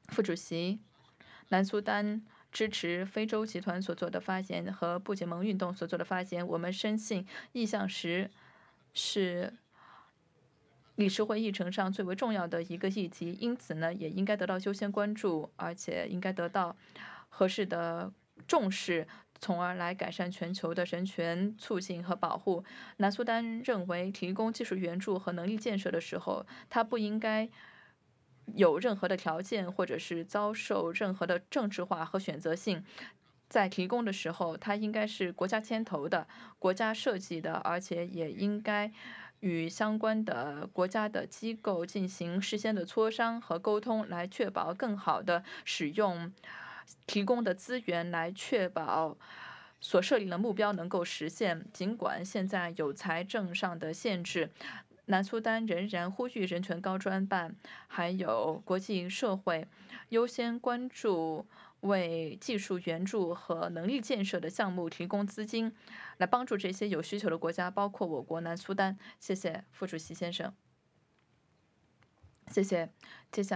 副主席，南苏丹支持非洲集团所做的发言和不结盟运动所做的发言。我们深信意向时是理事会议程上最为重要的一个议题，因此呢，也应该得到优先关注，而且应该得到合适的重视，从而来改善全球的人权促进和保护。南苏丹认为，提供技术援助和能力建设的时候，它不应该有任何的条件，或者是遭受任何的政治化和选择性。在提供的时候，它应该是国家牵头的、国家设计的，而且也应该与相关的国家的机构进行事先的磋商和沟通，来确保更好的使用提供的资源，来确保所设立的目标能够实现。尽管现在有财政上的限制，南苏丹仍然呼吁人权高专办还有国际社会优先关注为技术援助和能力建设的项目提供资金，来帮助这些有需求的国家，包括我国南苏丹。谢谢副主席先生。谢谢。接下